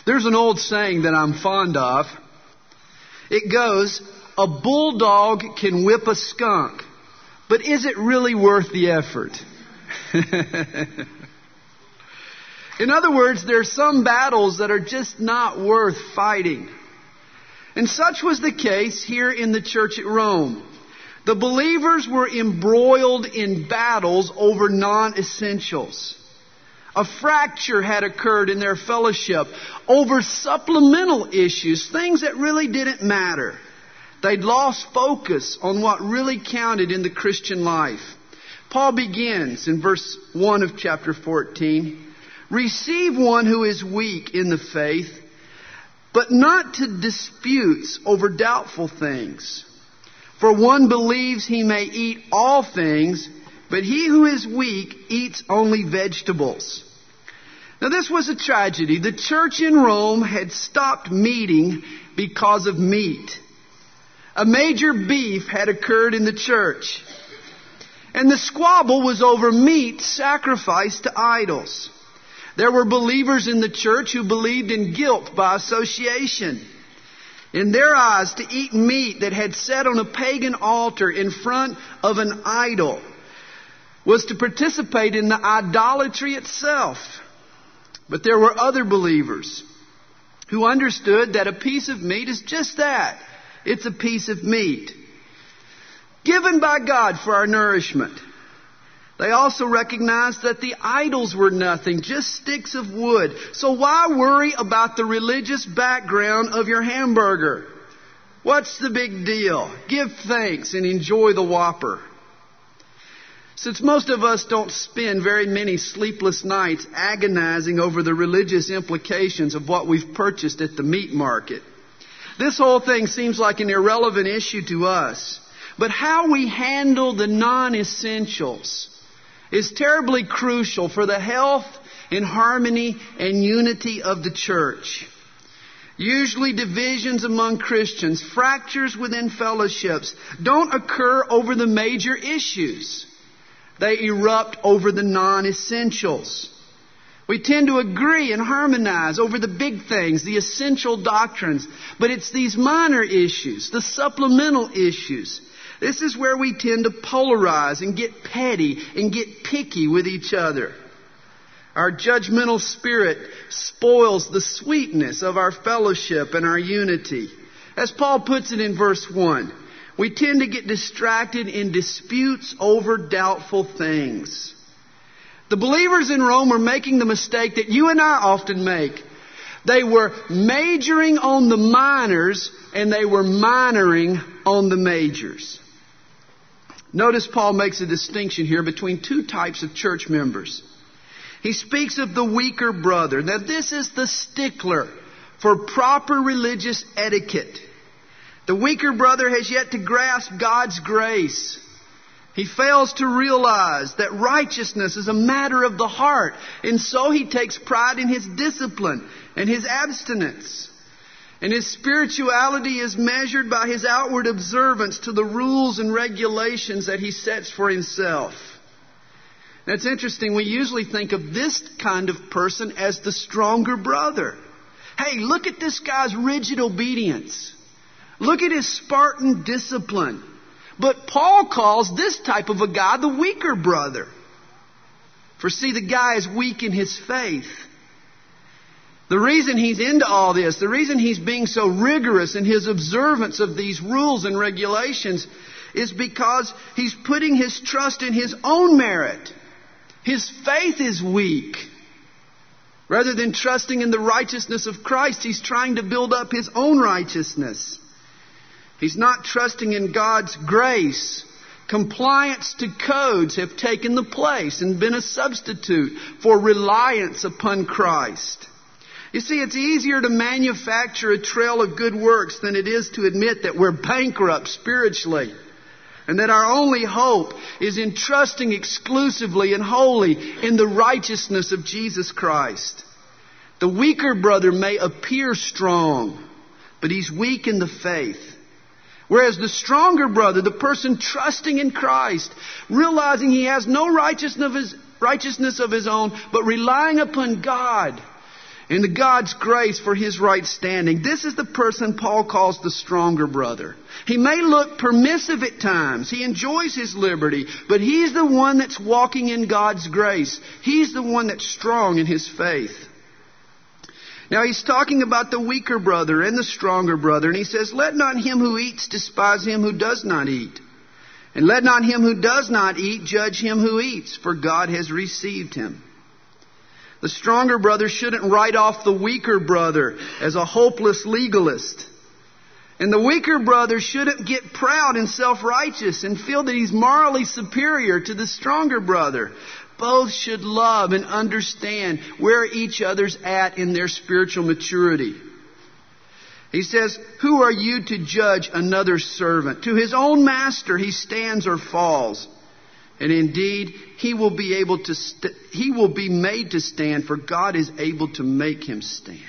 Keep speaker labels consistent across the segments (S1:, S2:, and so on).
S1: There's an old saying that I'm fond of. It goes, a bulldog can whip a skunk, but is it really worth the effort? In other words, there are some battles that are just not worth fighting. And such was the case here in the church at Rome. The believers were embroiled in battles over non-essentials. A fracture had occurred in their fellowship over supplemental issues, things that really didn't matter. They'd lost focus on what really counted in the Christian life. Paul begins in verse 1 of chapter 14. Receive one who is weak in the faith, but not to disputes over doubtful things. For one believes he may eat all things, but he who is weak eats only vegetables. Now this was a tragedy. The church in Rome had stopped meeting because of meat. A major beef had occurred in the church. And the squabble was over meat sacrificed to idols. There were believers in the church who believed in guilt by association. In their eyes, to eat meat that had sat on a pagan altar in front of an idol was to participate in the idolatry itself. But there were other believers who understood that a piece of meat is just that. It's a piece of meat given by God for our nourishment. They also recognized that the idols were nothing, just sticks of wood. So why worry about the religious background of your hamburger? What's the big deal? Give thanks and enjoy the Whopper. Since most of us don't spend very many sleepless nights agonizing over the religious implications of what we've purchased at the meat market, this whole thing seems like an irrelevant issue to us. But how we handle the non-essentials is terribly crucial for the health and harmony and unity of the church. Usually divisions among Christians, fractures within fellowships, don't occur over the major issues. They erupt over the non-essentials. We tend to agree and harmonize over the big things, the essential doctrines. But it's these minor issues, the supplemental issues. This is where we tend to polarize and get petty and get picky with each other. Our judgmental spirit spoils the sweetness of our fellowship and our unity. As Paul puts it in verse 1, we tend to get distracted in disputes over doubtful things. The believers in Rome were making the mistake that you and I often make. They were majoring on the minors and they were minoring on the majors. Notice Paul makes a distinction here between two types of church members. He speaks of the weaker brother. Now this is the stickler for proper religious etiquette. The weaker brother has yet to grasp God's grace. He fails to realize that righteousness is a matter of the heart. And so he takes pride in his discipline and his abstinence. And his spirituality is measured by his outward observance to the rules and regulations that he sets for himself. That's interesting. We usually think of this kind of person as the stronger brother. Hey, look at this guy's rigid obedience. Look at his Spartan discipline. But Paul calls this type of a guy the weaker brother. For see, the guy is weak in his faith. The reason he's into all this, the reason he's being so rigorous in his observance of these rules and regulations is because he's putting his trust in his own merit. His faith is weak. Rather than trusting in the righteousness of Christ, he's trying to build up his own righteousness. He's not trusting in God's grace. Compliance to codes have taken the place and been a substitute for reliance upon Christ. You see, it's easier to manufacture a trail of good works than it is to admit that we're bankrupt spiritually. And that our only hope is in trusting exclusively and wholly in the righteousness of Jesus Christ. The weaker brother may appear strong, but he's weak in the faith. Whereas the stronger brother, the person trusting in Christ, realizing he has no righteousness of his own, but relying upon God, and to God's grace for his right standing. This is the person Paul calls the stronger brother. He may look permissive at times. He enjoys his liberty, but he's the one that's walking in God's grace. He's the one that's strong in his faith. Now he's talking about the weaker brother and the stronger brother, and he says, let not him who eats despise him who does not eat. And let not him who does not eat judge him who eats, for God has received him. The stronger brother shouldn't write off the weaker brother as a hopeless legalist. And the weaker brother shouldn't get proud and self-righteous and feel that he's morally superior to the stronger brother. Both should love and understand where each other's at in their spiritual maturity. He says, who are you to judge another servant? To his own master he stands or falls. And indeed, he will be made to stand, for God is able to make him stand.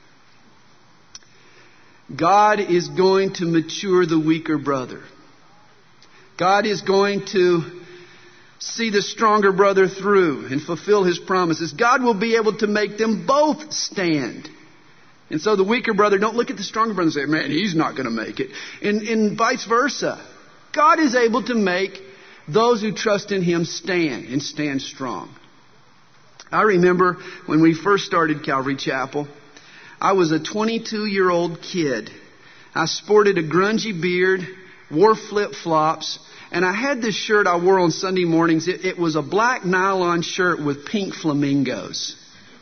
S1: God is going to mature the weaker brother. God is going to see the stronger brother through and fulfill his promises. God will be able to make them both stand. And so the weaker brother, don't look at the stronger brother and say, man, he's not going to make it. And vice versa. God is able to make those who trust in him stand and stand strong. I remember when we first started Calvary Chapel, I was a 22-year-old kid. I sported a grungy beard, wore flip-flops, and I had this shirt I wore on Sunday mornings. It was a black nylon shirt with pink flamingos.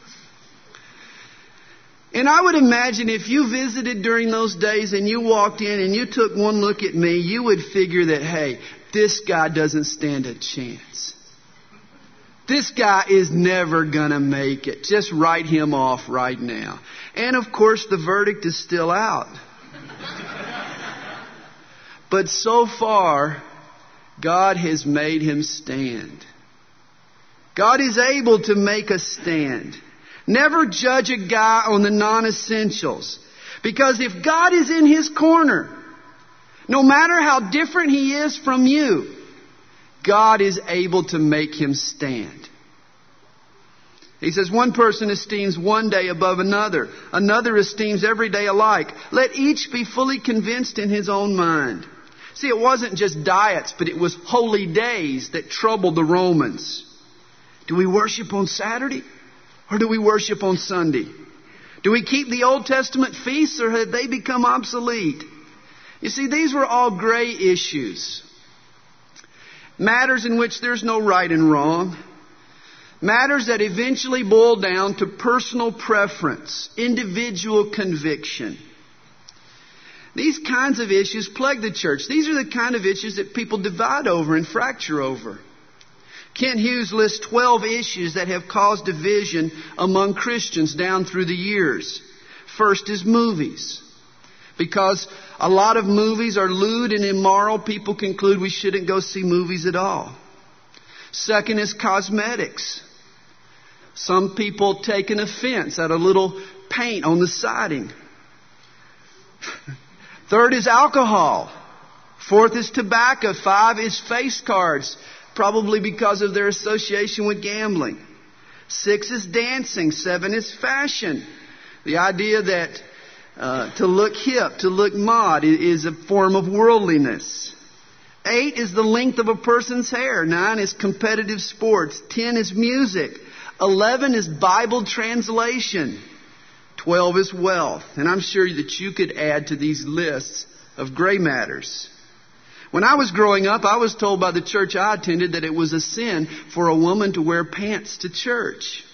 S1: And I would imagine if you visited during those days and you walked in and you took one look at me, you would figure that, hey, this guy doesn't stand a chance. This guy is never going to make it. Just write him off right now. And of course, the verdict is still out. But so far, God has made him stand. God is able to make us stand. Never judge a guy on the non-essentials. Because if God is in his corner, no matter how different he is from you, God is able to make him stand. He says one person esteems one day above another. Another esteems every day alike. Let each be fully convinced in his own mind. See, it wasn't just diets, but it was holy days that troubled the Romans. Do we worship on Saturday or do we worship on Sunday? Do we keep the Old Testament feasts or have they become obsolete? You see, these were all gray issues. Matters in which there's no right and wrong. Matters that eventually boil down to personal preference, individual conviction. These kinds of issues plague the church. These are the kind of issues that people divide over and fracture over. Kent Hughes lists 12 issues that have caused division among Christians down through the years. First is movies. Because a lot of movies are lewd and immoral, people conclude we shouldn't go see movies at all. Second is cosmetics. Some people take an offense at a little paint on the siding. Third is alcohol. Fourth is tobacco. 5 is face cards, probably because of their association with gambling. 6 is dancing. 7 is fashion. The idea that to look hip, to look mod is a form of worldliness. 8 is the length of a person's hair. 9 is competitive sports. 10 is music. 11 is Bible translation. 12 is wealth. And I'm sure that you could add to these lists of gray matters. When I was growing up, I was told by the church I attended that it was a sin for a woman to wear pants to church.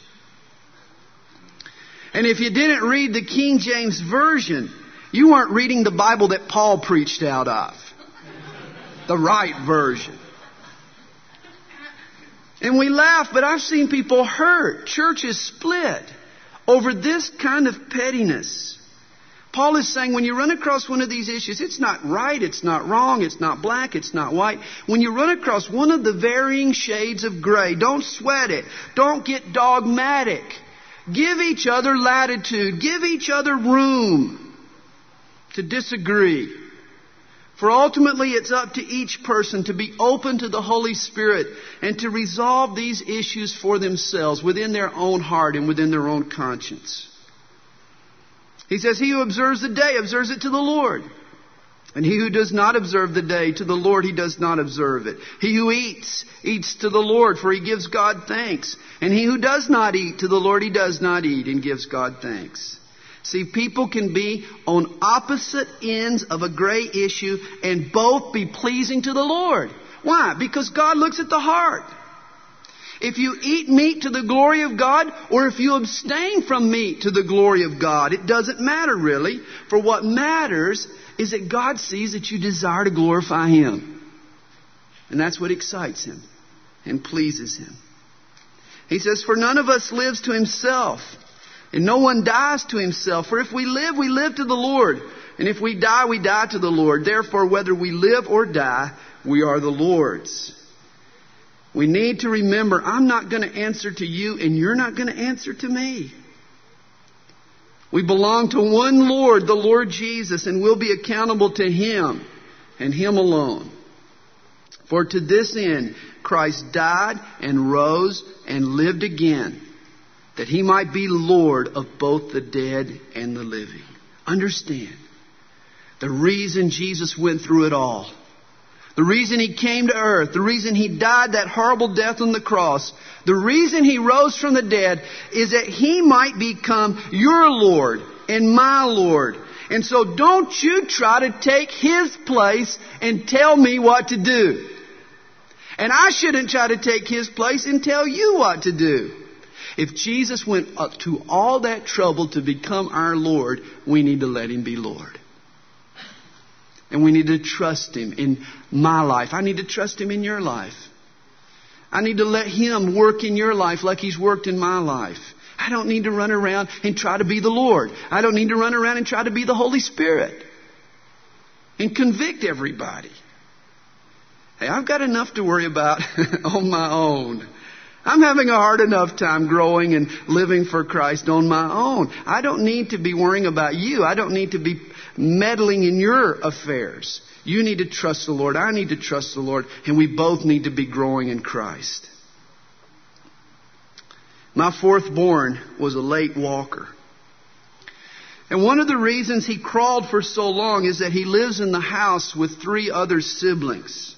S1: And if you didn't read the King James Version, you weren't reading the Bible that Paul preached out of. The right version. And we laugh, but I've seen people hurt. Churches split over this kind of pettiness. Paul is saying when you run across one of these issues, it's not right, it's not wrong, it's not black, it's not white. When you run across one of the varying shades of gray, don't sweat it. Don't get dogmatic. Give each other latitude. Give each other room to disagree. For ultimately it's up to each person to be open to the Holy Spirit and to resolve these issues for themselves within their own heart and within their own conscience. He says, he who observes the day observes it to the Lord. And he who does not observe the day, to the Lord he does not observe it. He who eats, eats to the Lord, for he gives God thanks. And he who does not eat, to the Lord he does not eat, and gives God thanks. See, people can be on opposite ends of a great issue and both be pleasing to the Lord. Why? Because God looks at the heart. If you eat meat to the glory of God, or if you abstain from meat to the glory of God, it doesn't matter really. For what matters is that God sees that you desire to glorify Him. And that's what excites Him and pleases Him. He says, for none of us lives to himself, and no one dies to himself. For if we live to the Lord. And if we die to the Lord. Therefore, whether we live or die, we are the Lord's. We need to remember, I'm not going to answer to you, and you're not going to answer to me. We belong to one Lord, the Lord Jesus, and we'll be accountable to Him and Him alone. For to this end Christ died and rose and lived again, that He might be Lord of both the dead and the living. Understand, the reason Jesus went through it all, the reason He came to earth, the reason He died that horrible death on the cross, the reason He rose from the dead is that He might become your Lord and my Lord. And so don't you try to take His place and tell me what to do. And I shouldn't try to take His place and tell you what to do. If Jesus went up to all that trouble to become our Lord, we need to let Him be Lord. And we need to trust Him in my life. I need to trust Him in your life. I need to let Him work in your life like He's worked in my life. I don't need to run around and try to be the Lord. I don't need to run around and try to be the Holy Spirit and convict everybody. Hey, I've got enough to worry about on my own. I'm having a hard enough time growing and living for Christ on my own. I don't need to be worrying about you. I don't need to be meddling in your affairs. You need to trust the Lord. I need to trust the Lord. And we both need to be growing in Christ. My fourth born was a late walker. And one of the reasons he crawled for so long is that he lives in the house with 3 other siblings.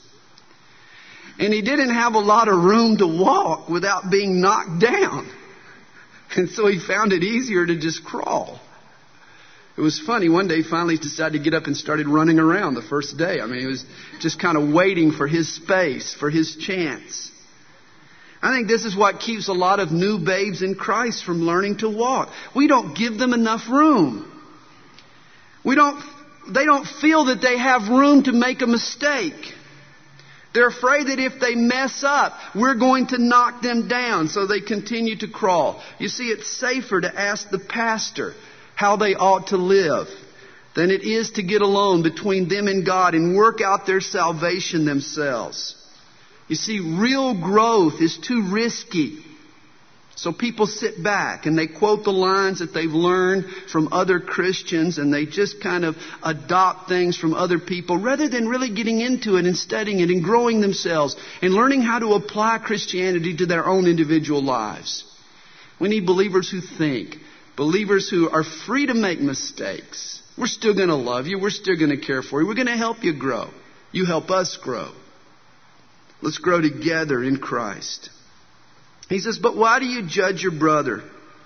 S1: And he didn't have a lot of room to walk without being knocked down. And so he found it easier to just crawl. It was funny. One day he finally decided to get up and started running around the first day. I mean, he was just kind of waiting for his space, for his chance. I think this is what keeps a lot of new babes in Christ from learning to walk. We don't give them enough room. They don't feel that they have room to make a mistake. They're afraid that if they mess up, we're going to knock them down, so they continue to crawl. You see, it's safer to ask the pastor how they ought to live than it is to get alone between them and God and work out their salvation themselves. You see, real growth is too risky. So people sit back and they quote the lines that they've learned from other Christians, and they just kind of adopt things from other people rather than really getting into it and studying it and growing themselves and learning how to apply Christianity to their own individual lives. We need believers who think, believers who are free to make mistakes. We're still going to love you. We're still going to care for you. We're going to help you grow. You help us grow. Let's grow together in Christ. He says, but why do you judge your brother?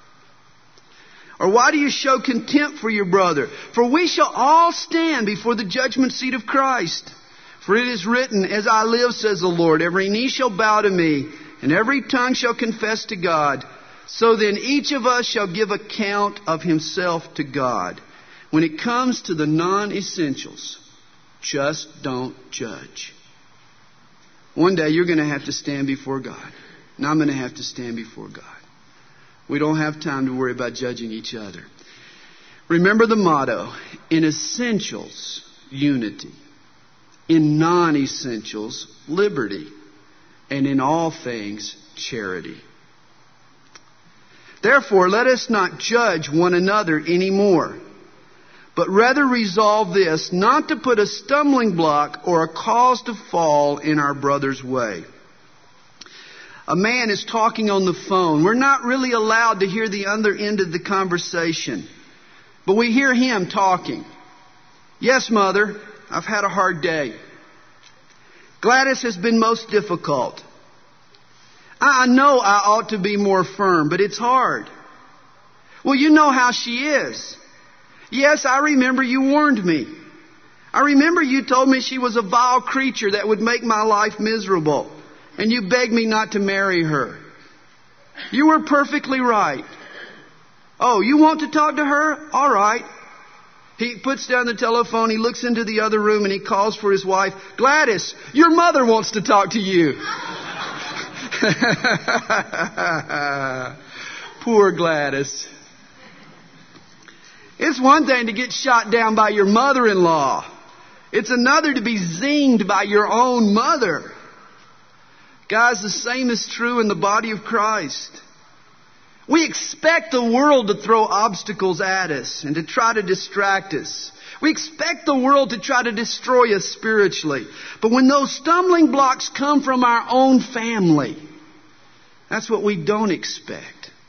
S1: Or why do you show contempt for your brother? For we shall all stand before the judgment seat of Christ. For it is written, as I live, says the Lord, every knee shall bow to me, and every tongue shall confess to God. So then each of us shall give account of himself to God. When it comes to the non-essentials, just don't judge. One day you're going to have to stand before God. And I'm going to have to stand before God. We don't have time to worry about judging each other. Remember the motto, in essentials, unity. In non-essentials, liberty. And in all things, charity. Therefore, let us not judge one another anymore, but rather resolve this, not to put a stumbling block or a cause to fall in our brother's way. A man is talking on the phone. We're not really allowed to hear the other end of the conversation. But we hear him talking. Yes, Mother, I've had a hard day. Gladys has been most difficult. I know I ought to be more firm, but it's hard. Well, you know how she is. Yes, I remember you warned me. I remember you told me she was a vile creature that would make my life miserable. And you begged me not to marry her. You were perfectly right. Oh, you want to talk to her? All right. He puts down the telephone, he looks into the other room, and he calls for his wife. Gladys, your mother wants to talk to you. Poor Gladys. It's one thing to get shot down by your mother-in-law. It's another to be zinged by your own mother. Guys, the same is true in the body of Christ. We expect the world to throw obstacles at us and to try to distract us. We expect the world to try to destroy us spiritually. But when those stumbling blocks come from our own family, that's what we don't expect.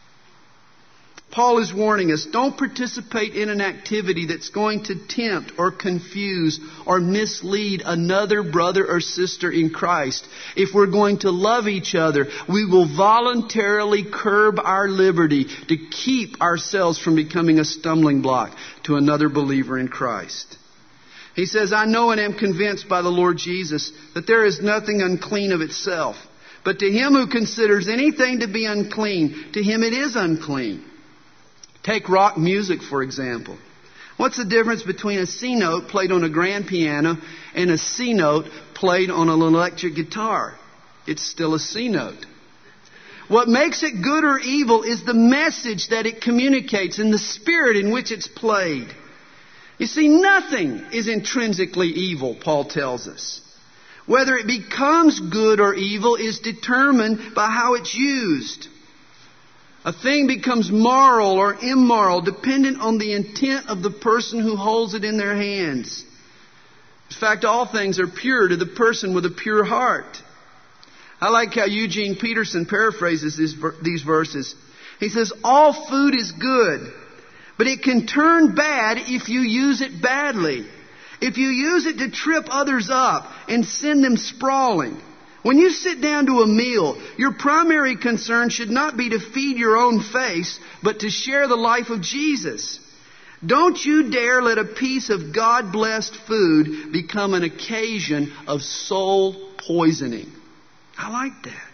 S1: Paul is warning us, don't participate in an activity that's going to tempt or confuse or mislead another brother or sister in Christ. If we're going to love each other, we will voluntarily curb our liberty to keep ourselves from becoming a stumbling block to another believer in Christ. He says, I know and am convinced by the Lord Jesus that there is nothing unclean of itself. But to him who considers anything to be unclean, to him it is unclean. Take rock music, for example. What's the difference between a C note played on a grand piano and a C note played on an electric guitar? It's still a C note. What makes it good or evil is the message that it communicates and the spirit in which it's played. You see, nothing is intrinsically evil, Paul tells us. Whether it becomes good or evil is determined by how it's used. A thing becomes moral or immoral dependent on the intent of the person who holds it in their hands. In fact, all things are pure to the person with a pure heart. I like how Eugene Peterson paraphrases these verses. He says, all food is good, but it can turn bad if you use it badly. If you use it to trip others up and send them sprawling. When you sit down to a meal, your primary concern should not be to feed your own face, but to share the life of Jesus. Don't you dare let a piece of God-blessed food become an occasion of soul poisoning. I like that.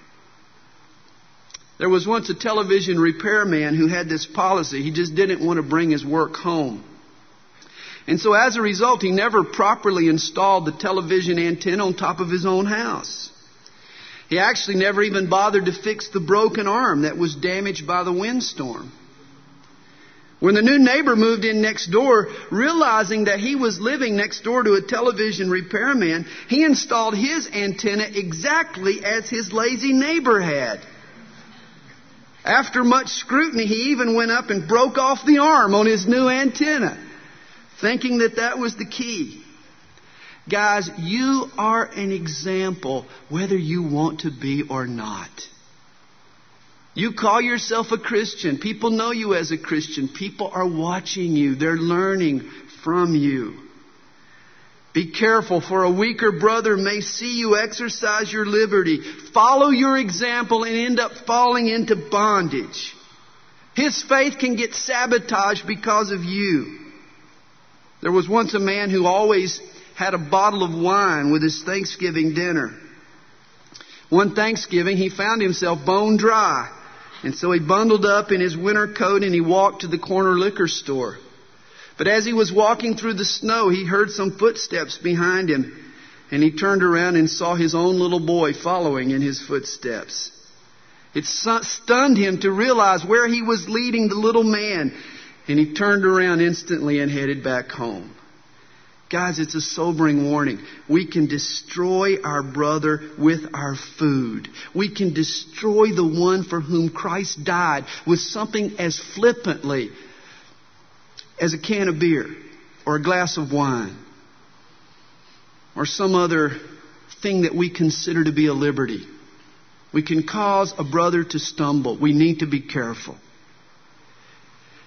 S1: There was once a television repairman who had this policy. He just didn't want to bring his work home. And so as a result, he never properly installed the television antenna on top of his own house. He actually never even bothered to fix the broken arm that was damaged by the windstorm. When the new neighbor moved in next door, realizing that he was living next door to a television repairman, he installed his antenna exactly as his lazy neighbor had. After much scrutiny, he even went up and broke off the arm on his new antenna, thinking that that was the key. Guys, you are an example whether you want to be or not. You call yourself a Christian. People know you as a Christian. People are watching you. They're learning from you. Be careful, for a weaker brother may see you exercise your liberty, follow your example, and end up falling into bondage. His faith can get sabotaged because of you. There was once a man who always had a bottle of wine with his Thanksgiving dinner. One Thanksgiving, he found himself bone dry. And so he bundled up in his winter coat and he walked to the corner liquor store. But as he was walking through the snow, he heard some footsteps behind him. And he turned around and saw his own little boy following in his footsteps. It stunned him to realize where he was leading the little man. And he turned around instantly and headed back home. Guys, it's a sobering warning. We can destroy our brother with our food. We can destroy the one for whom Christ died with something as flippantly as a can of beer or a glass of wine or some other thing that we consider to be a liberty. We can cause a brother to stumble. We need to be careful.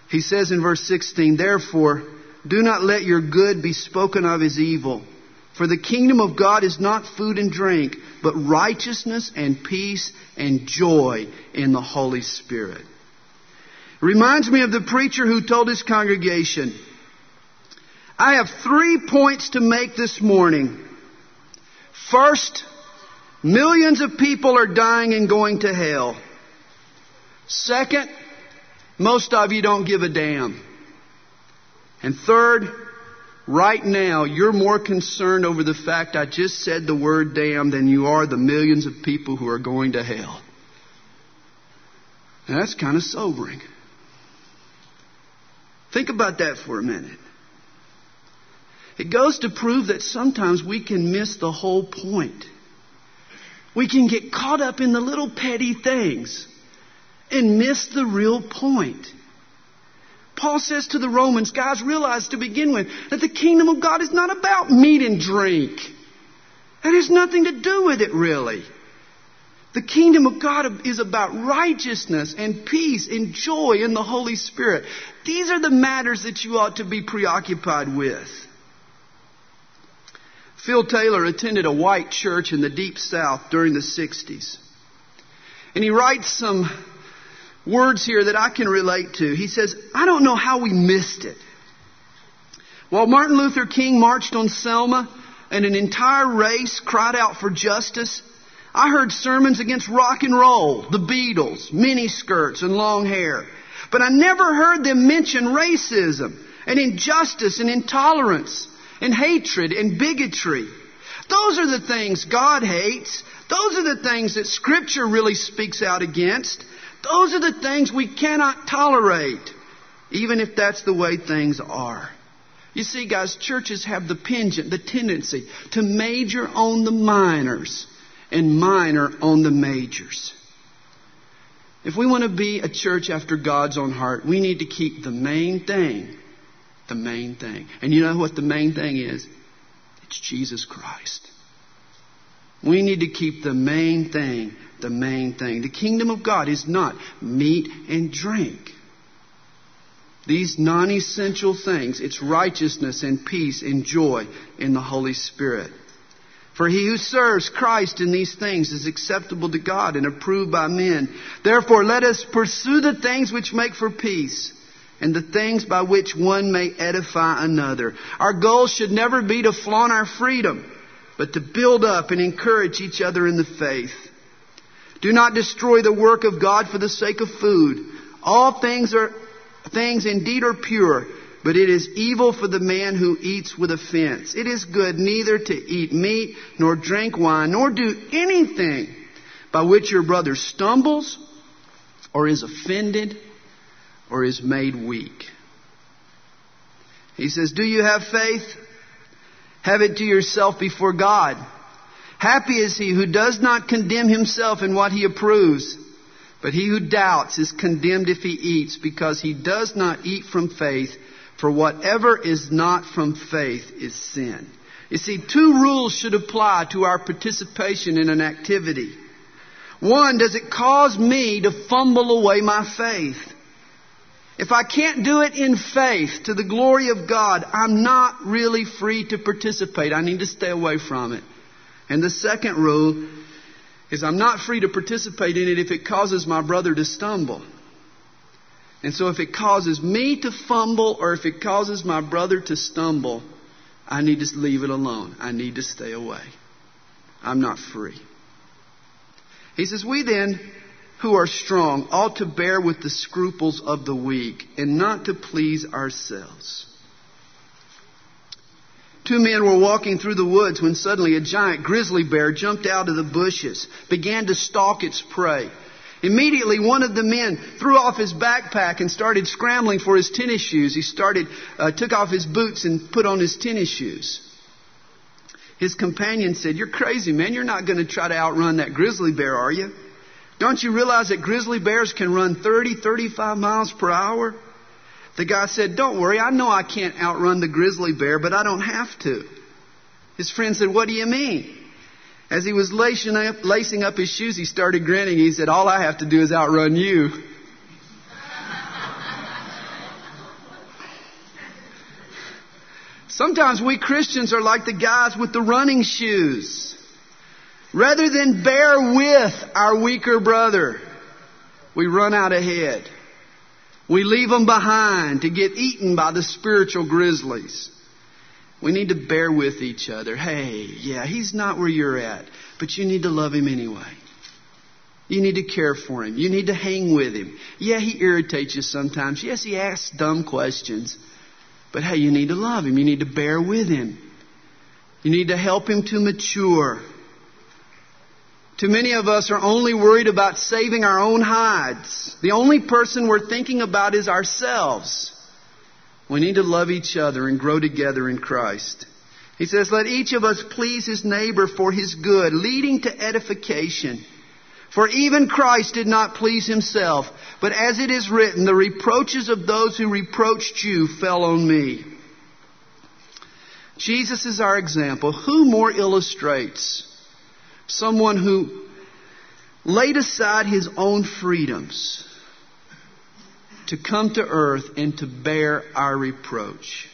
S1: He says in verse 16, "Therefore, do not let your good be spoken of as evil. For the kingdom of God is not food and drink, but righteousness and peace and joy in the Holy Spirit." It reminds me of the preacher who told his congregation, "I have 3 points to make this morning. First, millions of people are dying and going to hell. Second, most of you don't give a damn. And third, right now, you're more concerned over the fact I just said the word damn than you are the millions of people who are going to hell." Now, that's kind of sobering. Think about that for a minute. It goes to prove that sometimes we can miss the whole point. We can get caught up in the little petty things and miss the real point. Paul says to the Romans, guys, realize to begin with that the kingdom of God is not about meat and drink. That has nothing to do with it, really. The kingdom of God is about righteousness and peace and joy in the Holy Spirit. These are the matters that you ought to be preoccupied with. Phil Taylor attended a white church in the Deep South during the 60s. And he writes some words here that I can relate to. He says, "I don't know how we missed it. While Martin Luther King marched on Selma and an entire race cried out for justice, I heard sermons against rock and roll, the Beatles, miniskirts and long hair. But I never heard them mention racism and injustice and intolerance and hatred and bigotry. Those are the things God hates. Those are the things that Scripture really speaks out against. Those are the things we cannot tolerate, even if that's the way things are." You see, guys, churches have the tendency to major on the minors and minor on the majors. If we want to be a church after God's own heart, we need to keep the main thing the main thing. And you know what the main thing is? It's Jesus Christ. We need to keep the main thing the main thing. The kingdom of God is not meat and drink. These non-essential things, it's righteousness and peace and joy in the Holy Spirit. For he who serves Christ in these things is acceptable to God and approved by men. Therefore, let us pursue the things which make for peace and the things by which one may edify another. Our goal should never be to flaunt our freedom, but to build up and encourage each other in the faith. Do not destroy the work of God for the sake of food. All things indeed are pure, but it is evil for the man who eats with offense. It is good neither to eat meat, nor drink wine, nor do anything by which your brother stumbles, or is offended, or is made weak. He says, do you have faith? Have it to yourself before God. Happy is he who does not condemn himself in what he approves. But he who doubts is condemned if he eats, because he does not eat from faith. For whatever is not from faith is sin. You see, two rules should apply to our participation in an activity. One, does it cause me to fumble away my faith? If I can't do it in faith to the glory of God, I'm not really free to participate. I need to stay away from it. And the second rule is I'm not free to participate in it if it causes my brother to stumble. And so if it causes me to fumble or if it causes my brother to stumble, I need to leave it alone. I need to stay away. I'm not free. He says, we then who are strong ought to bear with the scruples of the weak and not to please ourselves. Two men were walking through the woods when suddenly a giant grizzly bear jumped out of the bushes, began to stalk its prey. Immediately, one of the men threw off his backpack and started scrambling for his tennis shoes. He took off his boots and put on his tennis shoes. His companion said, "You're crazy, man. You're not going to try to outrun that grizzly bear, are you? Don't you realize that grizzly bears can run 30, 35 miles per hour?" The guy said, "Don't worry. I know I can't outrun the grizzly bear, but I don't have to." His friend said, "What do you mean?" As he was lacing up his shoes, he started grinning. He said, "All I have to do is outrun you." Sometimes we Christians are like the guys with the running shoes. Rather than bear with our weaker brother, we run out ahead. We leave them behind to get eaten by the spiritual grizzlies. We need to bear with each other. Hey, yeah, he's not where you're at, but you need to love him anyway. You need to care for him. You need to hang with him. Yeah, he irritates you sometimes. Yes, he asks dumb questions. But hey, you need to love him. You need to bear with him. You need to help him to mature. Too many of us are only worried about saving our own hides. The only person we're thinking about is ourselves. We need to love each other and grow together in Christ. He says, let each of us please his neighbor for his good, leading to edification. For even Christ did not please himself, but as it is written, the reproaches of those who reproached you fell on me. Jesus is our example. Who more illustrates someone who laid aside his own freedoms to come to earth and to bear our reproach?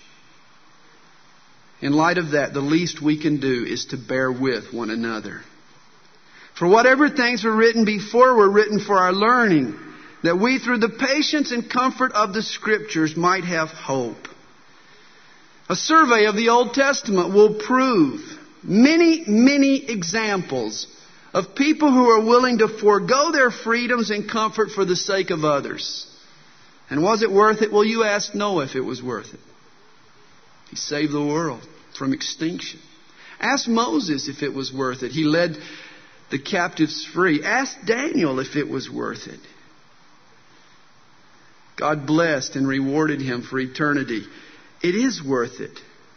S1: In light of that, the least we can do is to bear with one another. For whatever things were written before were written for our learning, that we through the patience and comfort of the Scriptures might have hope. A survey of the Old Testament will prove many examples of people who are willing to forego their freedoms and comfort for the sake of others. And was it worth it? Well, you ask Noah if it was worth it. He saved the world from extinction. Ask Moses if it was worth it. He led the captives free. Ask Daniel if it was worth it. God blessed and rewarded him for eternity. It is worth it.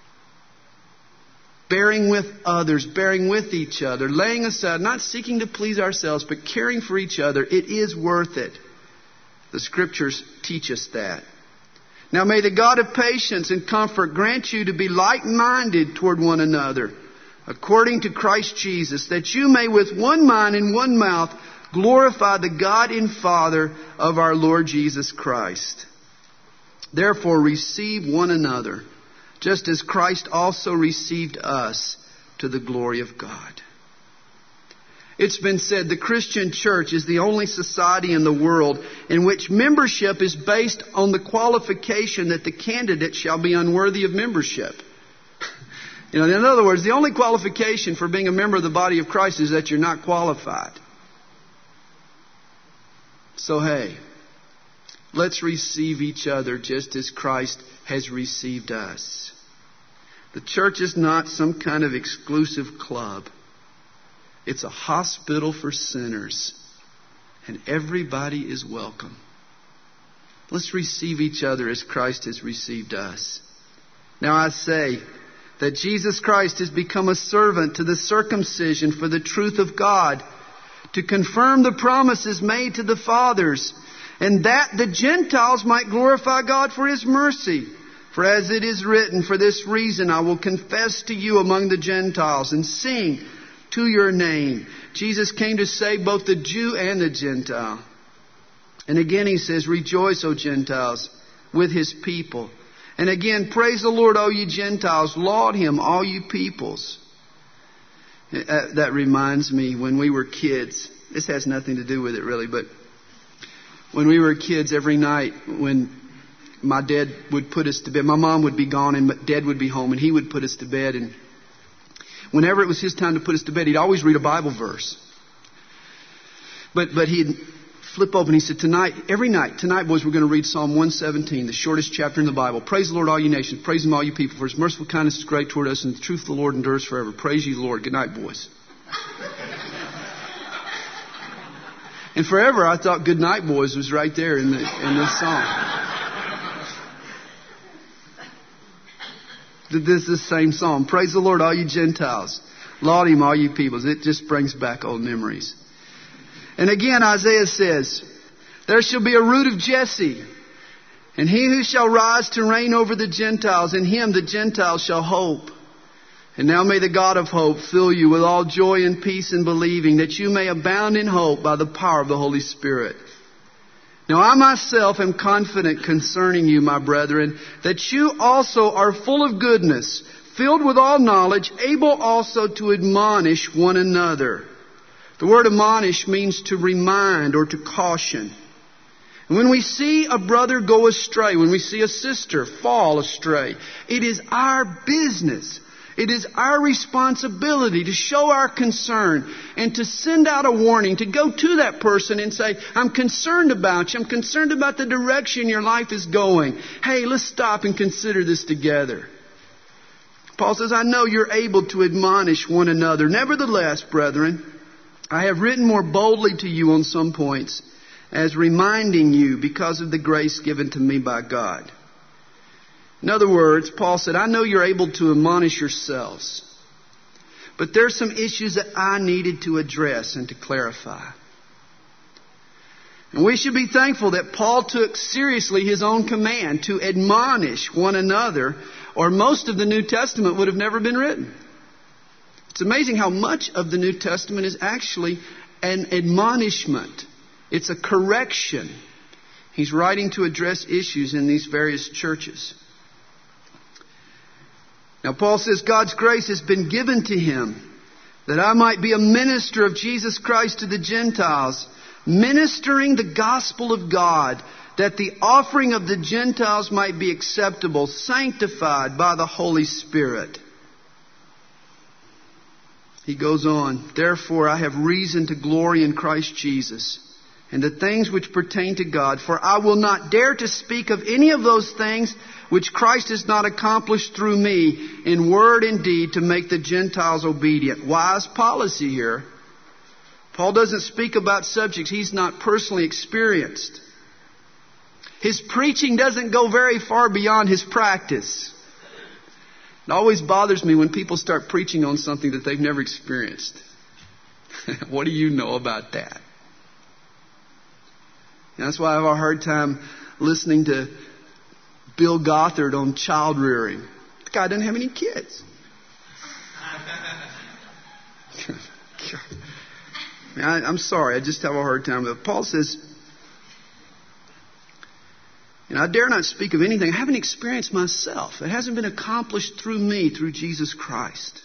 S1: Bearing with others, bearing with each other, laying aside, not seeking to please ourselves, but caring for each other. It is worth it. The Scriptures teach us that. Now may the God of patience and comfort grant you to be like-minded toward one another, according to Christ Jesus, that you may with one mind and one mouth glorify the God and Father of our Lord Jesus Christ. Therefore receive one another, just as Christ also received us to the glory of God. It's been said the Christian church is the only society in the world in which membership is based on the qualification that the candidate shall be unworthy of membership. In other words, the only qualification for being a member of the body of Christ is that you're not qualified. So hey, let's receive each other just as Christ has received us. The church is not some kind of exclusive club. It's a hospital for sinners. And everybody is welcome. Let's receive each other as Christ has received us. Now I say that Jesus Christ has become a servant to the circumcision for the truth of God, to confirm the promises made to the fathers, and that the Gentiles might glorify God for His mercy. For as it is written, for this reason I will confess to you among the Gentiles and sing to your name. Jesus came to save both the Jew and the Gentile. And again he says, rejoice, O Gentiles, with His people. And again, praise the Lord, all you Gentiles. Laud Him, all you peoples. That reminds me when we were kids. This has nothing to do with it really, but when we were kids, every night when my dad would put us to bed, my mom would be gone and Dad would be home, and he would put us to bed. And whenever it was his time to put us to bed, he'd always read a Bible verse. But he'd flip open. He said, tonight, boys, we're going to read Psalm 117, the shortest chapter in the Bible. Praise the Lord, all you nations. Praise Him, all you people. For His merciful kindness is great toward us, and the truth of the Lord endures forever. Praise ye the Lord. Good night, boys. And forever, I thought Good Night, Boys was right there in this song. This is the same song. Praise the Lord, all you Gentiles. Laud Him, all you peoples. It just brings back old memories. And again, Isaiah says, there shall be a root of Jesse, and he who shall rise to reign over the Gentiles, in him the Gentiles shall hope. And now may the God of hope fill you with all joy and peace in believing, that you may abound in hope by the power of the Holy Spirit. Now I myself am confident concerning you, my brethren, that you also are full of goodness, filled with all knowledge, able also to admonish one another. The word admonish means to remind or to caution. And when we see a brother go astray, when we see a sister fall astray, it is our business. It is our responsibility to show our concern and to send out a warning, to go to that person and say, I'm concerned about you. I'm concerned about the direction your life is going. Hey, let's stop and consider this together. Paul says, I know you're able to admonish one another. Nevertheless, brethren, I have written more boldly to you on some points, as reminding you because of the grace given to me by God. In other words, Paul said, I know you're able to admonish yourselves, but there's some issues that I needed to address and to clarify. And we should be thankful that Paul took seriously his own command to admonish one another, or most of the New Testament would have never been written. It's amazing how much of the New Testament is actually an admonishment. It's a correction. He's writing to address issues in these various churches. Now Paul says God's grace has been given to him that I might be a minister of Jesus Christ to the Gentiles, ministering the gospel of God, that the offering of the Gentiles might be acceptable, sanctified by the Holy Spirit. He goes on, therefore I have reason to glory in Christ Jesus and the things which pertain to God, for I will not dare to speak of any of those things which Christ has not accomplished through me in word and deed to make the Gentiles obedient. Wise policy here. Paul doesn't speak about subjects he's not personally experienced. His preaching doesn't go very far beyond his practice. It always bothers me when people start preaching on something that they've never experienced. What do you know about that? And that's why I have a hard time listening to Bill Gothard on child rearing. The guy doesn't have any kids. I'm sorry, I just have a hard time. But Paul says, I dare not speak of anything I haven't experienced myself. It hasn't been accomplished through me, through Jesus Christ.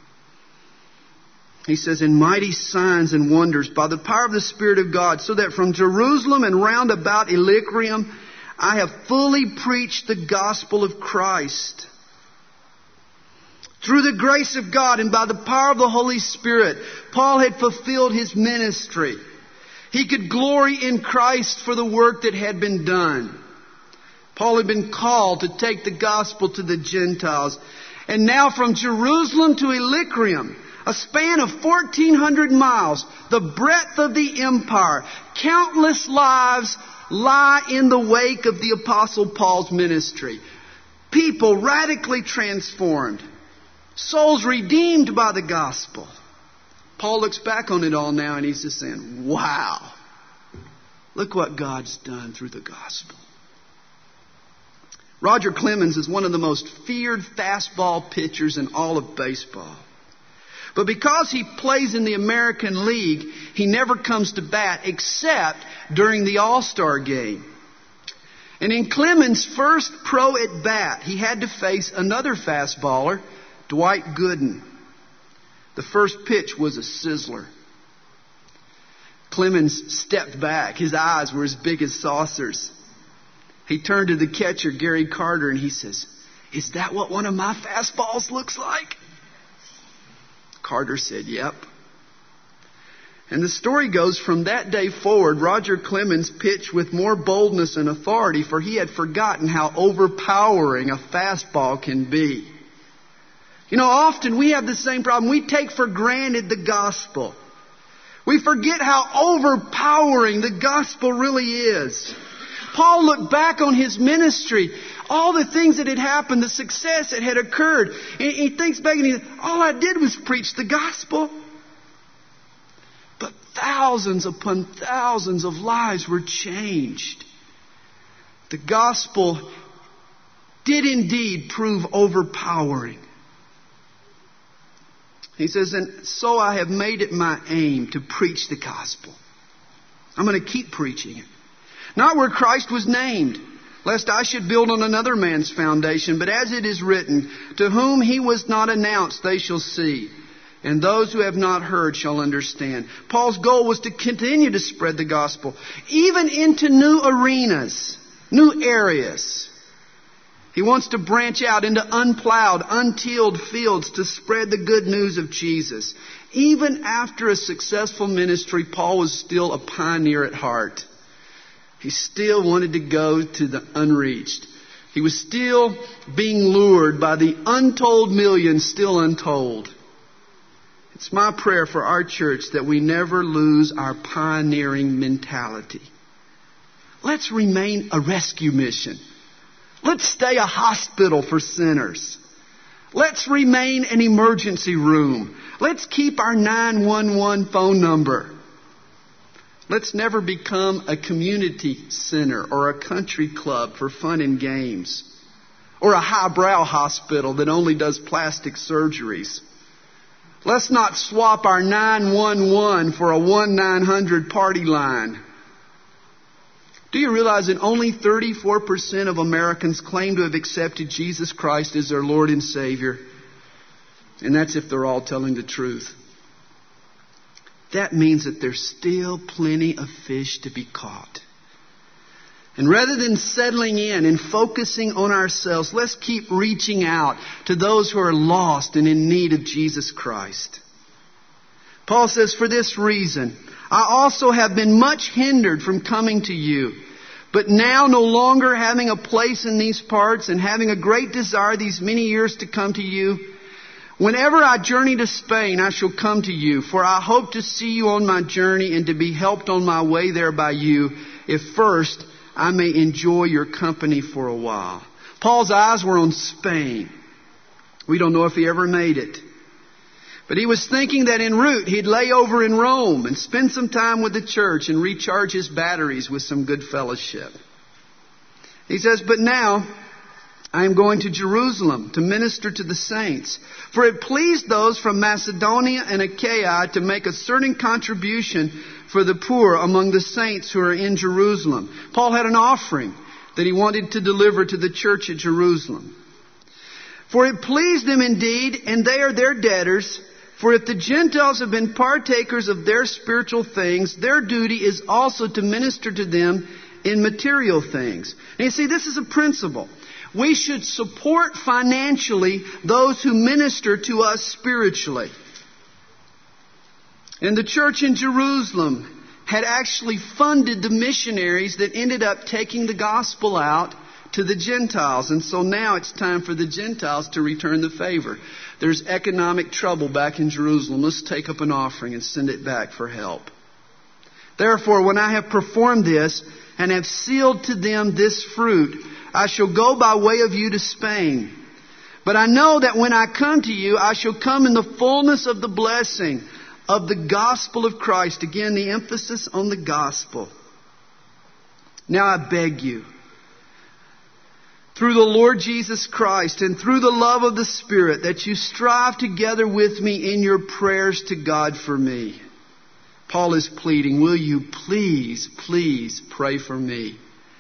S1: He says, in mighty signs and wonders by the power of the Spirit of God, so that from Jerusalem and round about Illyricum, I have fully preached the gospel of Christ. Through the grace of God and by the power of the Holy Spirit, Paul had fulfilled his ministry. He could glory in Christ for the work that had been done. Paul had been called to take the gospel to the Gentiles. And now from Jerusalem to Illyricum, a span of 1,400 miles, the breadth of the empire, countless lives lie in the wake of the Apostle Paul's ministry. People radically transformed. Souls redeemed by the gospel. Paul looks back on it all now and he's just saying, wow, look what God's done through the gospel. Roger Clemens is one of the most feared fastball pitchers in all of baseball. But because he plays in the American League, he never comes to bat except during the All-Star game. And in Clemens' first pro at bat, he had to face another fastballer, Dwight Gooden. The first pitch was a sizzler. Clemens stepped back. His eyes were as big as saucers. He turned to the catcher, Gary Carter, and he says, "Is that what one of my fastballs looks like?" Carter said, "Yep." And the story goes, from that day forward, Roger Clemens pitched with more boldness and authority, for he had forgotten how overpowering a fastball can be. Often we have the same problem. We take for granted the gospel. We forget how overpowering the gospel really is. Paul looked back on his ministry, all the things that had happened, the success that had occurred. And he thinks back and he says, all I did was preach the gospel. But thousands upon thousands of lives were changed. The gospel did indeed prove overpowering. He says, and so I have made it my aim to preach the gospel. I'm going to keep preaching it. not where Christ was named, lest I should build on another man's foundation. But as it is written, to whom he was not announced, they shall see. And those who have not heard shall understand. Paul's goal was to continue to spread the gospel, even into new arenas, new areas. He wants to branch out into unplowed, untilled fields to spread the good news of Jesus. Even after a successful ministry, Paul was still a pioneer at heart. He still wanted to go to the unreached. He was still being lured by the untold millions still untold. It's my prayer for our church that we never lose our pioneering mentality. Let's remain a rescue mission. Let's stay a hospital for sinners. Let's remain an emergency room. Let's keep our 911 phone number. Let's never become a community center or a country club for fun and games, or a highbrow hospital that only does plastic surgeries. Let's not swap our 911 for a 1-900 party line. Do you realize that only 34% of Americans claim to have accepted Jesus Christ as their Lord and Savior? And that's if they're all telling the truth. That means that there's still plenty of fish to be caught. And rather than settling in and focusing on ourselves, let's keep reaching out to those who are lost and in need of Jesus Christ. Paul says, for this reason, I also have been much hindered from coming to you. But now, no longer having a place in these parts and having a great desire these many years to come to you, whenever I journey to Spain, I shall come to you, for I hope to see you on my journey and to be helped on my way there by you, if first I may enjoy your company for a while. Paul's eyes were on Spain. We don't know if he ever made it. But he was thinking that en route he'd lay over in Rome and spend some time with the church and recharge his batteries with some good fellowship. He says, but now I am going to Jerusalem to minister to the saints. For it pleased those from Macedonia and Achaia to make a certain contribution for the poor among the saints who are in Jerusalem. Paul had an offering that he wanted to deliver to the church at Jerusalem. For it pleased them indeed, and they are their debtors. For if the Gentiles have been partakers of their spiritual things, their duty is also to minister to them in material things. And you see, this is a principle. We should support financially those who minister to us spiritually. And the church in Jerusalem had actually funded the missionaries that ended up taking the gospel out to the Gentiles. And so now it's time for the Gentiles to return the favor. There's economic trouble back in Jerusalem. Let's take up an offering and send it back for help. Therefore, when I have performed this and have sealed to them this fruit, I shall go by way of you to Spain. But I know that when I come to you, I shall come in the fullness of the blessing of the gospel of Christ. Again, the emphasis on the gospel. Now I beg you, through the Lord Jesus Christ and through the love of the Spirit, that you strive together with me in your prayers to God for me. Paul is pleading, will you please, please pray for me?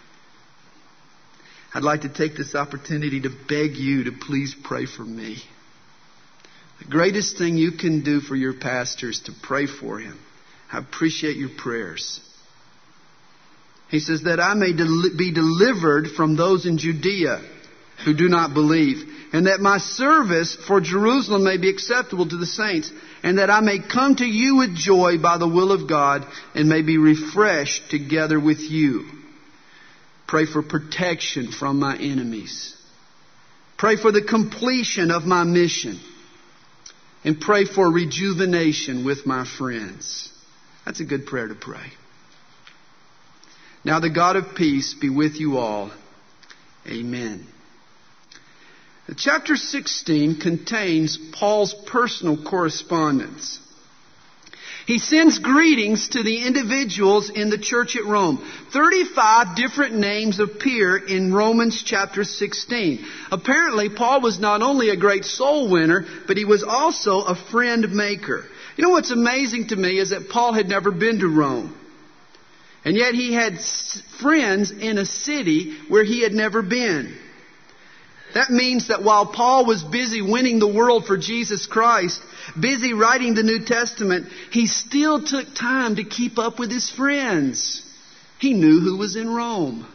S1: I'd like to take this opportunity to beg you to please pray for me. The greatest thing you can do for your pastor is to pray for him. I appreciate your prayers. He says that I may be delivered from those in Judea who do not believe, and that my service for Jerusalem may be acceptable to the saints, and that I may come to you with joy by the will of God, and may be refreshed together with you. Pray for protection from my enemies. Pray for the completion of my mission. And pray for rejuvenation with my friends. That's a good prayer to pray. Now the God of peace be with you all. Amen. Chapter 16 contains Paul's personal correspondence. He sends greetings to the individuals in the church at Rome. 35 different names appear in Romans chapter 16. Apparently, Paul was not only a great soul winner, but he was also a friend maker. You know what's amazing to me is that Paul had never been to Rome. And yet he had friends in a city where he had never been. That means that while Paul was busy winning the world for Jesus Christ, busy writing the New Testament, he still took time to keep up with his friends. He knew who was in Rome.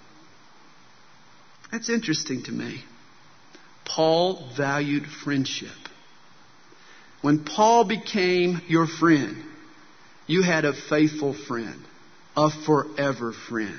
S1: That's interesting to me. Paul valued friendship. When Paul became your friend, you had a faithful friend, a forever friend.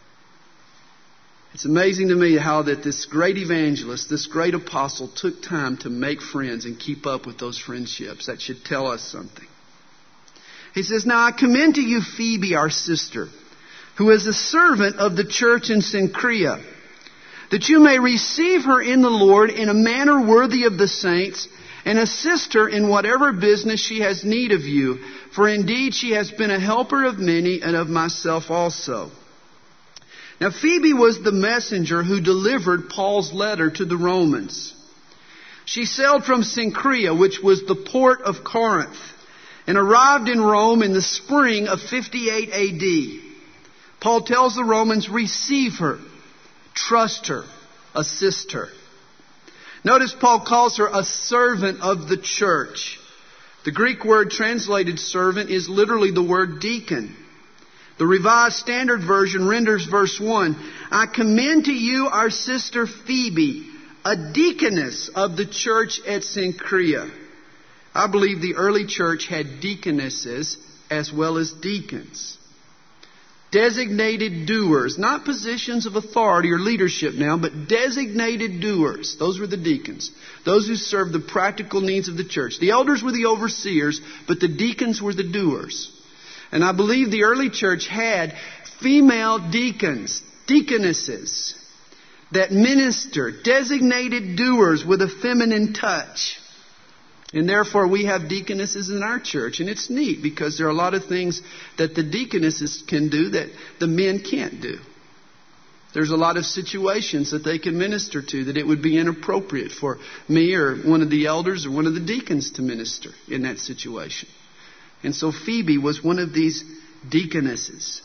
S1: It's amazing to me how that this great evangelist, this great apostle, took time to make friends and keep up with those friendships. That should tell us something. He says, "Now I commend to you Phoebe, our sister, who is a servant of the church in Cenchrea, that you may receive her in the Lord in a manner worthy of the saints, and assist her in whatever business she has need of you. For indeed she has been a helper of many, and of myself also." Now Phoebe was the messenger who delivered Paul's letter to the Romans. She sailed from Cenchrea, which was the port of Corinth, and arrived in Rome in the spring of 58 AD. Paul tells the Romans, receive her, trust her, assist her. Notice Paul calls her a servant of the church. The Greek word translated servant is literally the word deacon. The Revised Standard Version renders verse 1, "I commend to you our sister Phoebe, a deaconess of the church at Cenchrea." I believe the early church had deaconesses as well as deacons. Designated doers, not positions of authority or leadership now, but designated doers. Those were the deacons. Those who served the practical needs of the church. The elders were the overseers, but the deacons were the doers. And I believe the early church had female deacons, deaconesses, that ministered, designated doers with a feminine touch. And therefore we have deaconesses in our church. And it's neat because there are a lot of things that the deaconesses can do that the men can't do. There's a lot of situations that they can minister to that it would be inappropriate for me or one of the elders or one of the deacons to minister in that situation. And so Phoebe was one of these deaconesses.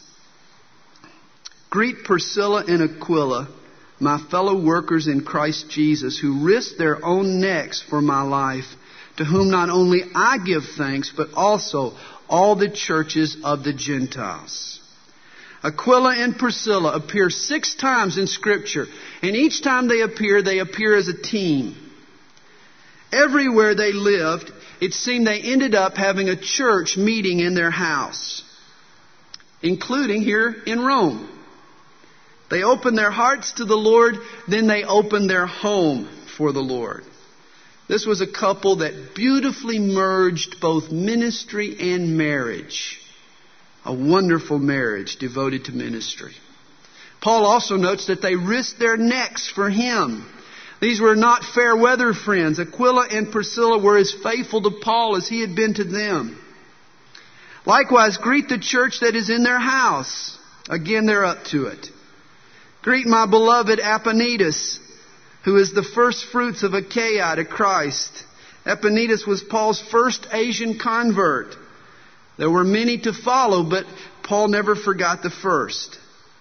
S1: Greet Priscilla and Aquila, my fellow workers in Christ Jesus, who risked their own necks for my life, to whom not only I give thanks, but also all the churches of the Gentiles. Aquila and Priscilla appear 6 times in Scripture, and each time they appear as a team. Everywhere they lived, it seemed they ended up having a church meeting in their house, including here in Rome. They opened their hearts to the Lord, then they opened their home for the Lord. This was a couple that beautifully merged both ministry and marriage. A wonderful marriage devoted to ministry. Paul also notes that they risked their necks for him. These were not fair weather friends. Aquila and Priscilla were as faithful to Paul as he had been to them. Likewise, greet the church that is in their house. Again, they're up to it. Greet my beloved Epaenetus, who is the first fruits of Achaia to Christ. Epaenetus was Paul's first Asian convert. There were many to follow, but Paul never forgot the first.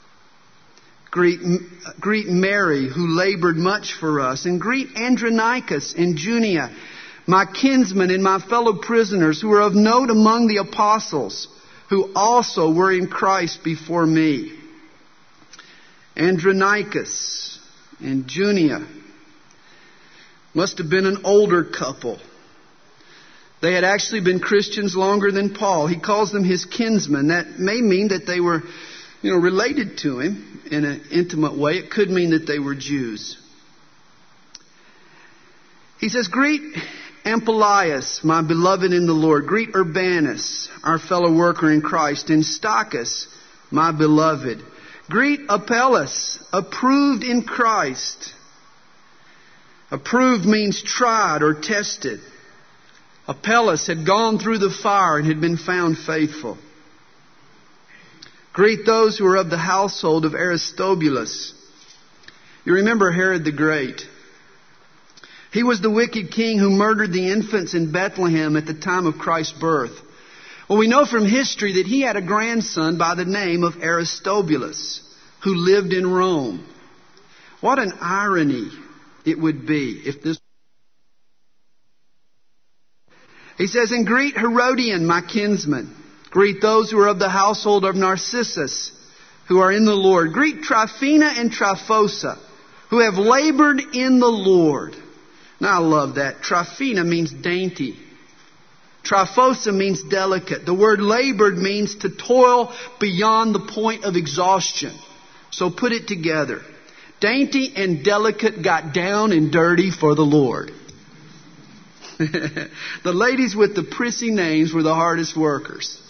S1: Greet Mary, who labored much for us. And greet Andronicus and Junia, my kinsmen and my fellow prisoners, who are of note among the apostles, who also were in Christ before me. Andronicus and Junia must have been an older couple. They had actually been Christians longer than Paul. He calls them his kinsmen. That may mean that they were, related to him in an intimate way. It could mean that they were Jews. He says, greet Amplias, my beloved in the Lord. Greet Urbanus, our fellow worker in Christ. And Stachys, my beloved. Greet Apelles, approved in Christ. Approved means tried or tested. Apelles had gone through the fire and had been found faithful. Greet those who are of the household of Aristobulus. You remember Herod the Great. He was the wicked king who murdered the infants in Bethlehem at the time of Christ's birth. Well, we know from history that he had a grandson by the name of Aristobulus, who lived in Rome. What an irony it would be if this... He says, and greet Herodian, my kinsman. Greet those who are of the household of Narcissus, who are in the Lord. Greet Tryphena and Tryphosa, who have labored in the Lord. Now I love that. Tryphena means dainty. Tryphosa means delicate. The word labored means to toil beyond the point of exhaustion. So put it together. Dainty and delicate got down and dirty for the Lord. The ladies with the prissy names were the hardest workers.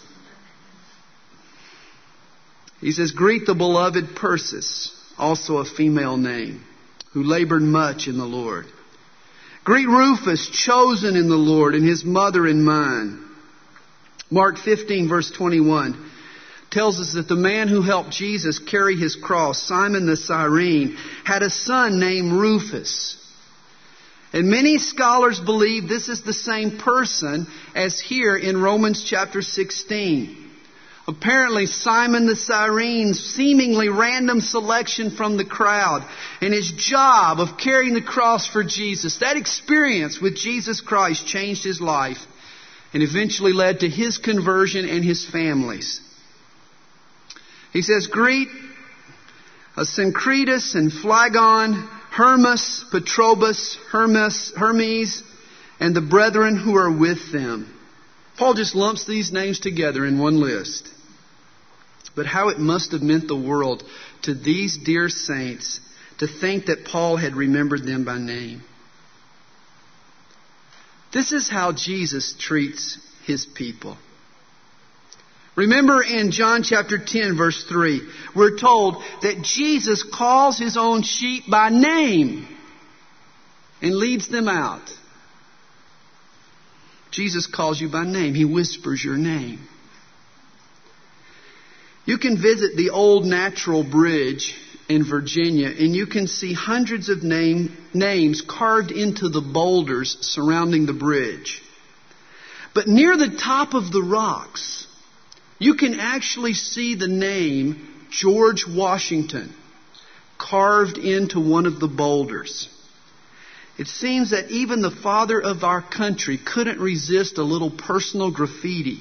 S1: He says, greet the beloved Persis, also a female name, who labored much in the Lord. Greet Rufus, chosen in the Lord, and his mother and mine. Mark 15, verse 21, tells us that the man who helped Jesus carry his cross, Simon the Cyrene, had a son named Rufus. And many scholars believe this is the same person as here in Romans chapter 16. Apparently, Simon the Cyrene's seemingly random selection from the crowd and his job of carrying the cross for Jesus, that experience with Jesus Christ changed his life and eventually led to his conversion and his family's. He says, greet Syncritus and Phlegon, Hermas, Patrobas, Hermes, and the brethren who are with them. Paul just lumps these names together in one list. But how it must have meant the world to these dear saints to think that Paul had remembered them by name. This is how Jesus treats his people. Remember in John chapter 10, verse 3, we're told that Jesus calls his own sheep by name and leads them out. Jesus calls you by name. He whispers your name. You can visit the old Natural Bridge in Virginia and you can see hundreds of names carved into the boulders surrounding the bridge. But near the top of the rocks, you can actually see the name George Washington carved into one of the boulders. It seems that even the father of our country couldn't resist a little personal graffiti.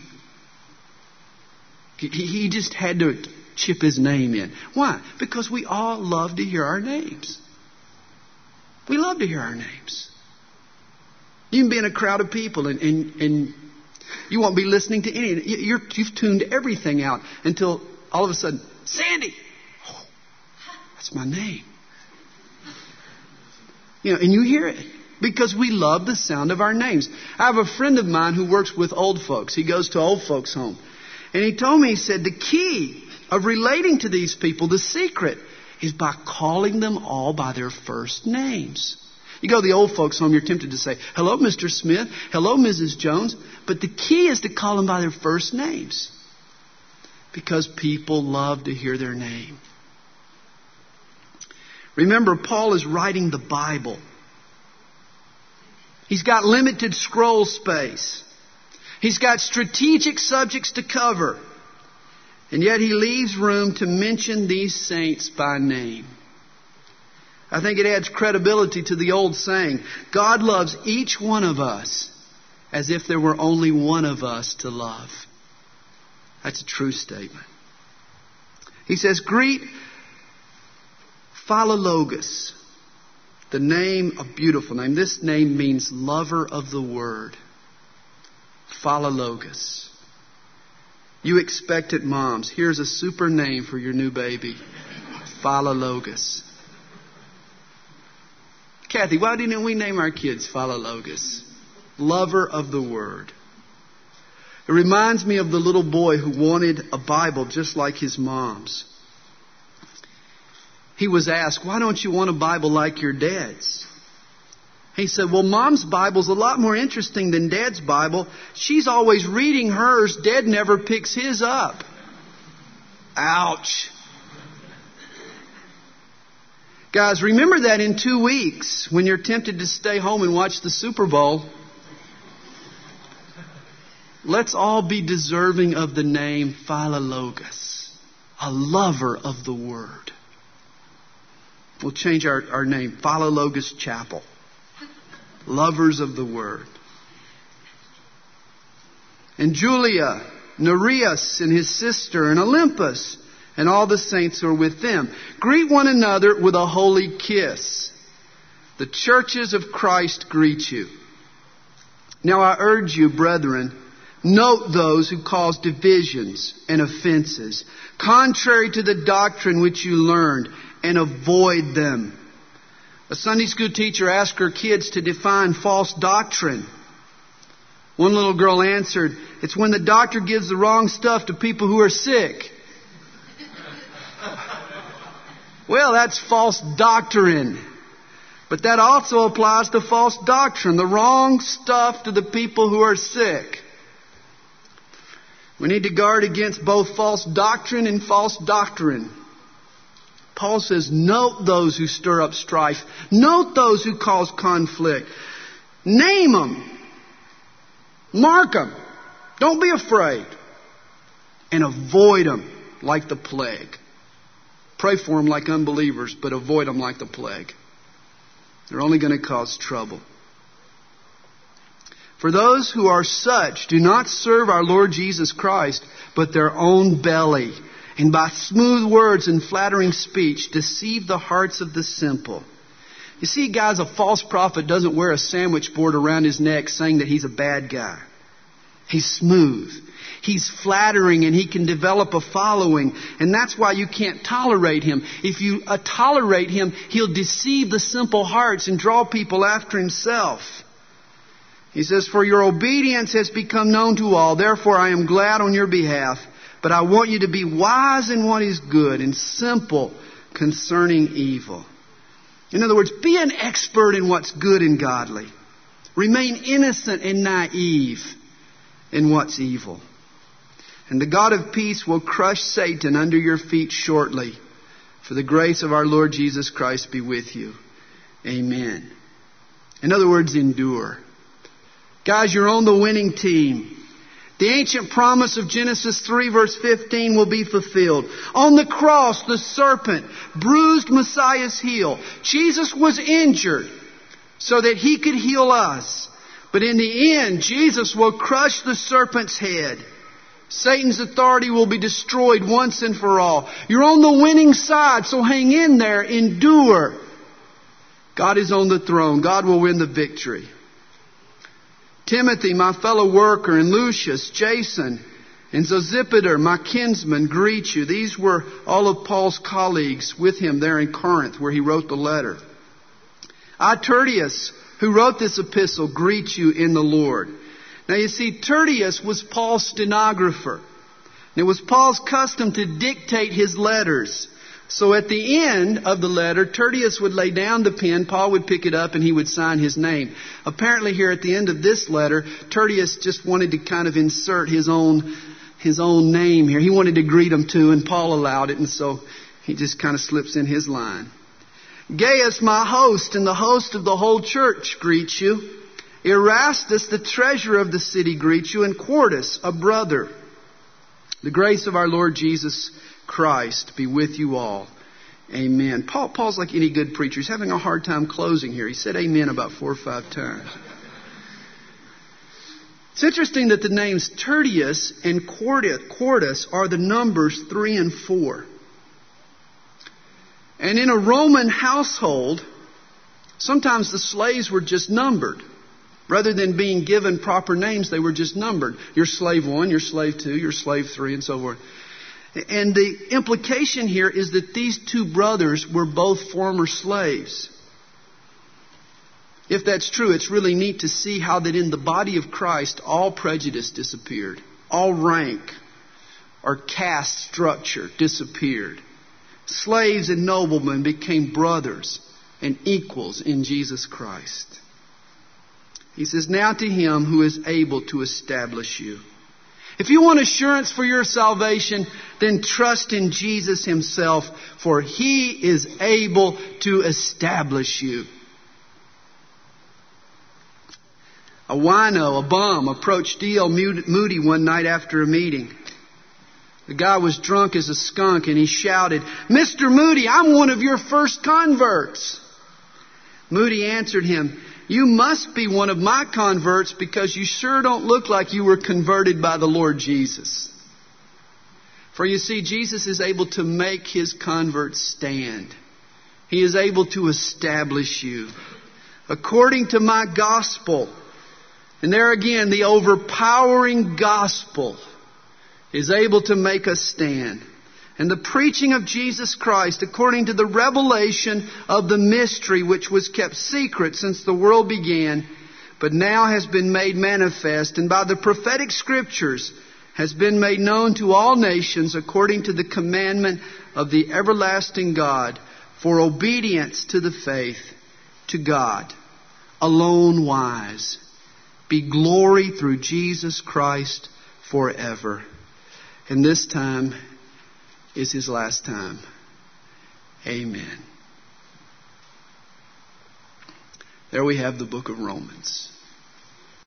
S1: He just had to chip his name in. Why? Because we all love to hear our names. We love to hear our names. You can be in a crowd of people and you won't be listening to any. You've tuned everything out until all of a sudden, Sandy! Oh, that's my name. And you hear it because we love the sound of our names. I have a friend of mine who works with old folks. He goes to old folks' home. And he told me, he said, the key of relating to these people, the secret, is by calling them all by their first names. You go to the old folks' home, you're tempted to say, hello, Mr. Smith. Hello, Mrs. Jones. But the key is to call them by their first names. Because people love to hear their name. Remember, Paul is writing the Bible. He's got limited scroll space. He's got strategic subjects to cover. And yet he leaves room to mention these saints by name. I think it adds credibility to the old saying, God loves each one of us as if there were only one of us to love. That's a true statement. He says, greet Philologus, the name, a beautiful name. This name means lover of the word. Philologus. You expectant moms, here's a super name for your new baby. Philologus. Kathy, why didn't we name our kids Philologus? Lover of the word. It reminds me of the little boy who wanted a Bible just like his mom's. He was asked, why don't you want a Bible like your dad's? He said, well, Mom's Bible's a lot more interesting than Dad's Bible. She's always reading hers. Dad never picks his up. Ouch. Guys, remember that in 2 weeks when you're tempted to stay home and watch the Super Bowl. let's all be deserving of the name Philologus, a lover of the Word. We'll change our name, Philologus Chapel, lovers of the Word. And Julia, Nereus and his sister, and Olympus, and all the saints who are with them. Greet one another with a holy kiss. The churches of Christ greet you. Now I urge you, brethren, note those who cause divisions and offenses, contrary to the doctrine which you learned, and avoid them. A Sunday school teacher asked her kids to define false doctrine. One little girl answered, it's when the doctor gives the wrong stuff to people who are sick. Well, that's false doctrine. But that also applies to false doctrine, the wrong stuff to the people who are sick. We need to guard against both false doctrine and false doctrine. Paul says, note those who stir up strife. Note those who cause conflict. Name them. Mark them. Don't be afraid. And avoid them like the plague. Pray for them like unbelievers, but avoid them like the plague. They're only going to cause trouble. For those who are such do not serve our Lord Jesus Christ, but their own belly, and by smooth words and flattering speech deceive the hearts of the simple. You see, guys, a false prophet doesn't wear a sandwich board around his neck saying that he's a bad guy. He's smooth. He's flattering, and he can develop a following. And that's why you can't tolerate him. If you tolerate him, he'll deceive the simple hearts and draw people after himself. He says, for your obedience has become known to all. Therefore, I am glad on your behalf. But I want you to be wise in what is good and simple concerning evil. In other words, be an expert in what's good and godly. Remain innocent and naive in what's evil. And the God of peace will crush Satan under your feet shortly. For the grace of our Lord Jesus Christ be with you. Amen. In other words, endure. Guys, you're on the winning team. The ancient promise of Genesis 3 verse 15 will be fulfilled. On the cross, the serpent bruised Messiah's heel. Jesus was injured so that he could heal us. But in the end, Jesus will crush the serpent's head. Satan's authority will be destroyed once and for all. You're on the winning side, so hang in there, endure. God is on the throne. God will win the victory. Timothy, my fellow worker, and Lucius, Jason, and Sosipater, my kinsman, greet you. These were all of Paul's colleagues with him there in Corinth, where he wrote the letter. I, Tertius, who wrote this epistle, greet you in the Lord. Now you see, Tertius was Paul's stenographer. And it was Paul's custom to dictate his letters. So at the end of the letter, Tertius would lay down the pen, Paul would pick it up, and he would sign his name. Apparently here at the end of this letter, Tertius just wanted to kind of insert his own name here. He wanted to greet him too, and Paul allowed it, and so he just kind of slips in his line. Gaius, my host, and the host of the whole church, greets you. Erastus, the treasurer of the city, greets you, and Quartus, a brother. The grace of our Lord Jesus Christ be with you all. Amen. Paul's like any good preacher. He's having a hard time closing here. He said amen about 4 or 5 times. It's interesting that the names Tertius and Quartus are the numbers 3 and 4. And in a Roman household, sometimes the slaves were just numbered. Rather than being given proper names, they were just numbered. You're slave 1, you're slave 2, you're slave 3, and so forth. And the implication here is that these two brothers were both former slaves. If that's true, it's really neat to see how that in the body of Christ, all prejudice disappeared. All rank or caste structure disappeared. Slaves and noblemen became brothers and equals in Jesus Christ. He says, now to him who is able to establish you. If you want assurance for your salvation, then trust in Jesus himself, for he is able to establish you. A wino, a bum, approached D.L. Moody one night after a meeting. The guy was drunk as a skunk and he shouted, "Mr. Moody, I'm one of your first converts." Moody answered him, "You must be one of my converts because you sure don't look like you were converted by the Lord Jesus." For you see, Jesus is able to make His converts stand. He is able to establish you according to my gospel. And there again, the overpowering gospel is able to make us stand. And the preaching of Jesus Christ, according to the revelation of the mystery which was kept secret since the world began, but now has been made manifest, and by the prophetic scriptures has been made known to all nations according to the commandment of the everlasting God, for obedience to the faith, to God alone wise, be glory through Jesus Christ forever. And this time is His last time. Amen. There we have the book of Romans.